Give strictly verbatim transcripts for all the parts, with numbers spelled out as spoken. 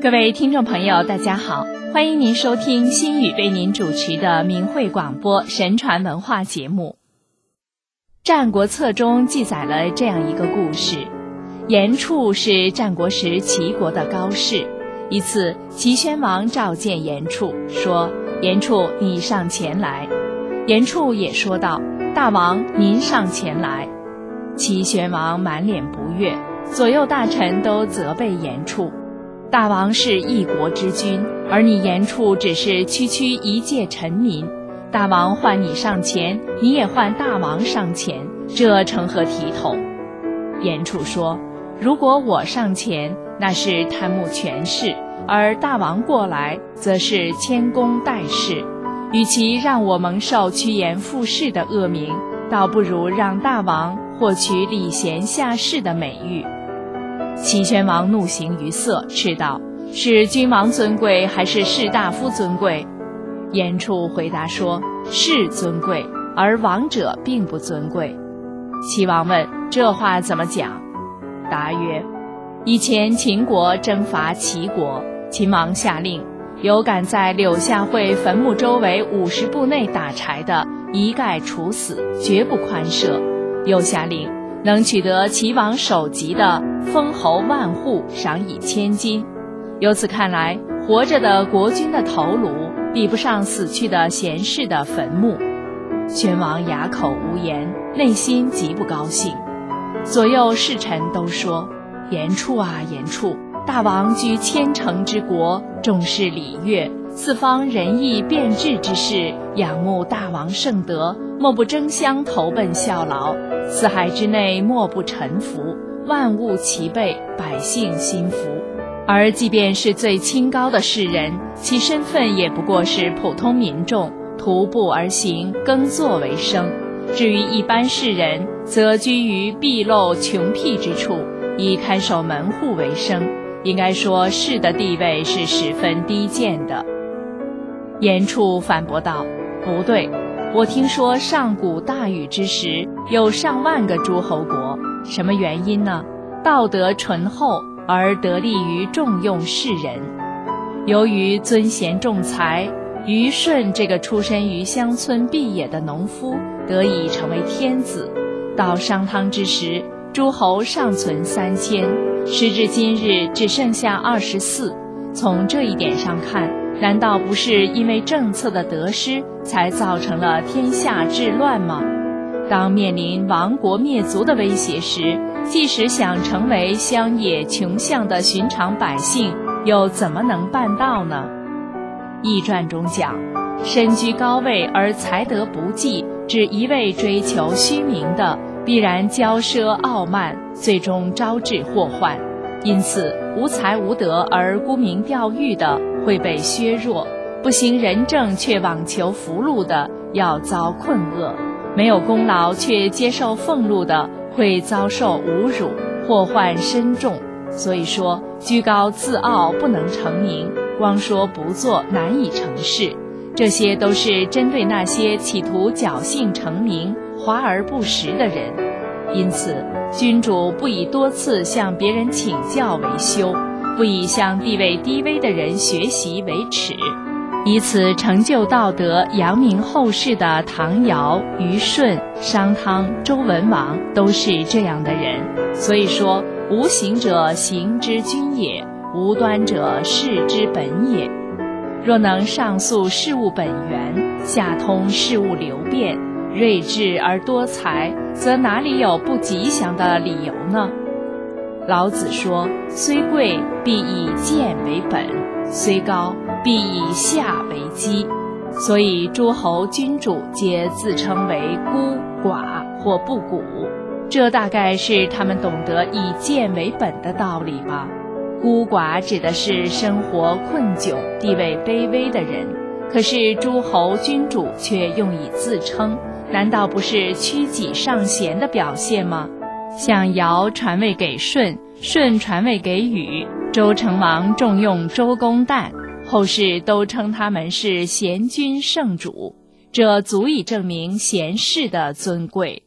各位听众朋友大家好，欢迎您收听心语为您主持的明慧广播神传文化节目。战国策中记载了这样一个故事，严处是战国时齐国的高士。一次，齐宣王召见严处，说：严处，你上前来。严处也说道：大王，您上前来。齐宣王满脸不悦，左右大臣都责备严处：大王是一国之君，而你严处只是区区一介臣民。大王唤你上前，你也唤大王上前，这成何体统？严处说：如果我上前，那是贪慕权势，而大王过来，则是谦恭待事。与其让我蒙受趋炎附势的恶名，倒不如让大王获取礼贤下士的美誉。齐宣王怒形于色，斥道：是君王尊贵，还是士大夫尊贵？严处回答说：是尊贵，而王者并不尊贵。齐王问：这话怎么讲？答曰：以前秦国征伐齐国，秦王下令，有敢在柳下惠坟墓周围五十步内打柴的，一概处死，绝不宽赦。又下令，能取得齐王首级的，封侯万户，赏以千金。由此看来，活着的国君的头颅比不上死去的贤士的坟墓。宣王哑口无言，内心极不高兴。左右侍臣都说：严处啊严处，大王居千城之国，重视礼乐，四方仁义变质之事，仰慕大王圣德，莫不争相投奔效劳，四海之内莫不臣服，万物齐备，百姓心服。而即便是最清高的士人，其身份也不过是普通民众，徒步而行，耕作为生。至于一般士人，则居于僻陋穷僻之处，以看守门户为生。应该说，士的地位是十分低贱的。严处反驳道：不对，我听说上古大禹之时，有上万个诸侯国，什么原因呢？道德淳厚，而得利于重用士人。由于尊贤重才，虞舜这个出身于乡村僻野的农夫得以成为天子。到商汤之时，诸侯尚存三千，时至今日只剩下二十四。从这一点上看，难道不是因为政策的得失才造成了天下治乱吗？当面临亡国灭族的威胁时，即使想成为乡野穷巷的寻常百姓，又怎么能办到呢？易传中讲，身居高位而才德不济，只一味追求虚名的，必然骄奢傲慢，最终招致祸患。因此，无才无德而沽名钓誉的会被削弱，不行仁政却妄求福禄的要遭困厄，没有功劳却接受俸禄的会遭受侮辱，祸患深重。所以说，居高自傲不能成名，光说不做难以成事。这些都是针对那些企图侥幸成名、华而不实的人。因此，君主不以多次向别人请教为羞，不以向地位低微的人学习为耻。以此成就道德、扬名后世的唐尧、虞舜、商汤、周文王都是这样的人。所以说，无行者行之君也，无端者事之本也。若能上溯事物本源，下通事物流变，睿智而多才，则哪里有不吉祥的理由呢？老子说：虽贵，必以贱为本；虽高，必以下为基。所以诸侯君主皆自称为孤寡或不古，这大概是他们懂得以贱为本的道理吧。孤寡指的是生活困窘、地位卑微的人，可是诸侯君主却用以自称，难道不是屈己上贤的表现吗？像尧传位给舜，舜传位给禹，周成王重用周公旦，后世都称他们是贤君圣主，这足以证明贤士的尊贵。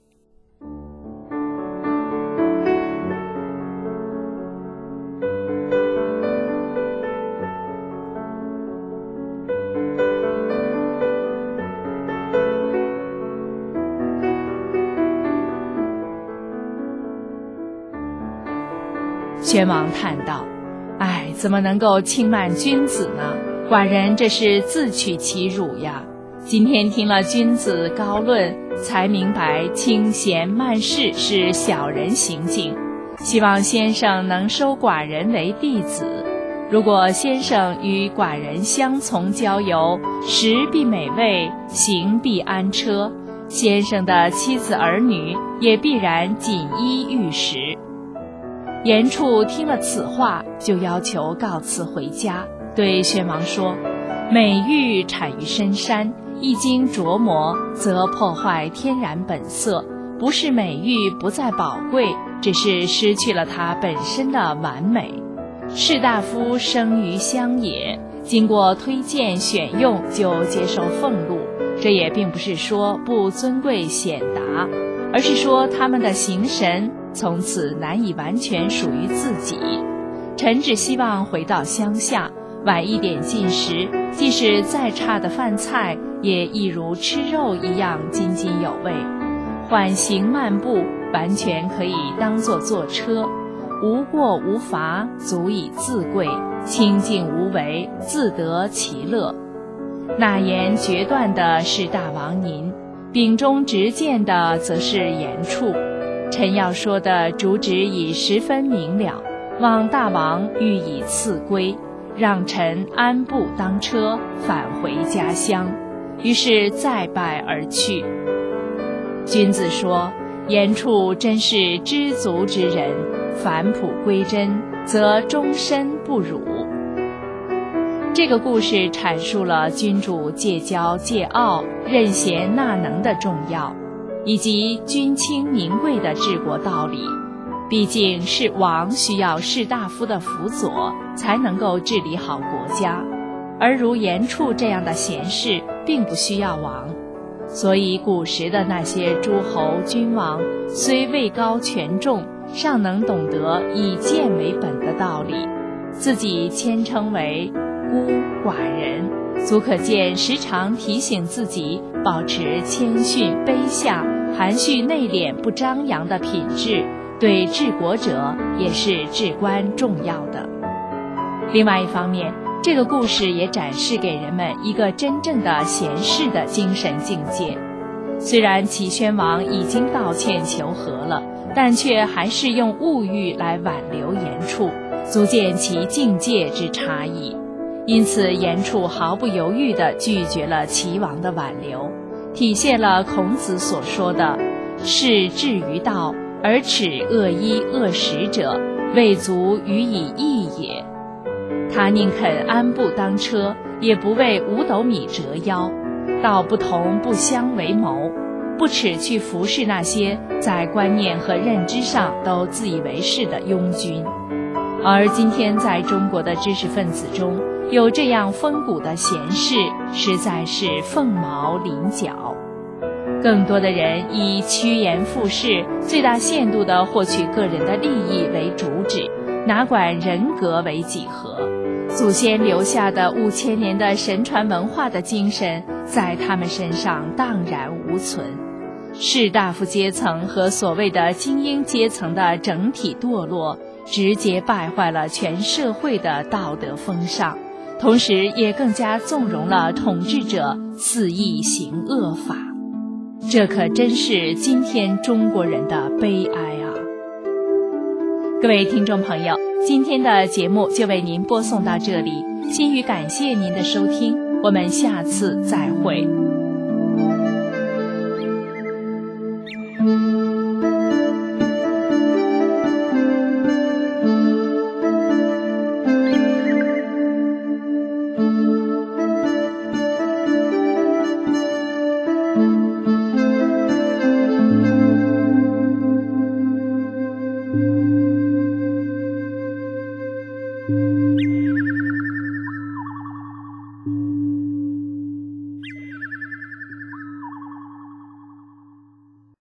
宣王叹道：“哎，怎么能够轻慢君子呢？寡人这是自取其辱呀！今天听了君子高论，才明白轻贤慢士是小人行径。希望先生能收寡人为弟子。如果先生与寡人相从交游，食必美味，行必安车，先生的妻子儿女也必然锦衣玉食。”严处听了此话，就要求告辞回家，对宣王说：“美玉产于深山，一经琢磨，则破坏天然本色。不是美玉不再宝贵，只是失去了它本身的完美。士大夫生于乡野，经过推荐选用就接受俸禄，这也并不是说不尊贵显达，而是说他们的形神从此难以完全属于自己。臣只希望回到乡下，晚一点进食，即使再差的饭菜，也一如吃肉一样津津有味。缓行漫步，完全可以当作坐车，无过无罚，足以自贵，清静无为，自得其乐。纳言决断的是大王您，秉忠直谏的则是严处。臣要说的主旨已十分明了，望大王予以赐归，让臣安步当车，返回家乡。于是再拜而去。君子说：“严处真是知足之人，返璞归真，则终身不辱。”这个故事阐述了君主戒骄戒傲、任贤纳能的重要，以及君轻民贵的治国道理。毕竟是王需要士大夫的辅佐，才能够治理好国家，而如严处这样的贤士并不需要王。所以古时的那些诸侯君王，虽位高权重，尚能懂得以贱为本的道理，自己谦称为孤寡人，足可见时常提醒自己保持谦逊卑下、含蓄内敛不张扬的品质，对治国者也是至关重要的。另外一方面，这个故事也展示给人们一个真正的贤士的精神境界。虽然齐宣王已经道歉求和了，但却还是用物欲来挽留严处，足见其境界之差异。因此严处毫不犹豫地拒绝了齐王的挽留，体现了孔子所说的士志于道，而耻恶衣恶食者，未足予以义也。他宁肯安步当车，也不为五斗米折腰，道不同不相为谋，不耻去服侍那些在观念和认知上都自以为是的庸君。而今天在中国的知识分子中，有这样风骨的贤士，实在是凤毛麟角。更多的人以趋炎附势，最大限度地获取个人的利益为主旨，哪管人格为几何。祖先留下的五千年的神传文化的精神，在他们身上荡然无存。士大夫阶层和所谓的精英阶层的整体堕落，直接败坏了全社会的道德风尚，同时也更加纵容了统治者肆意行恶法。这可真是今天中国人的悲哀啊！各位听众朋友，今天的节目就为您播送到这里，心语感谢您的收听，我们下次再会。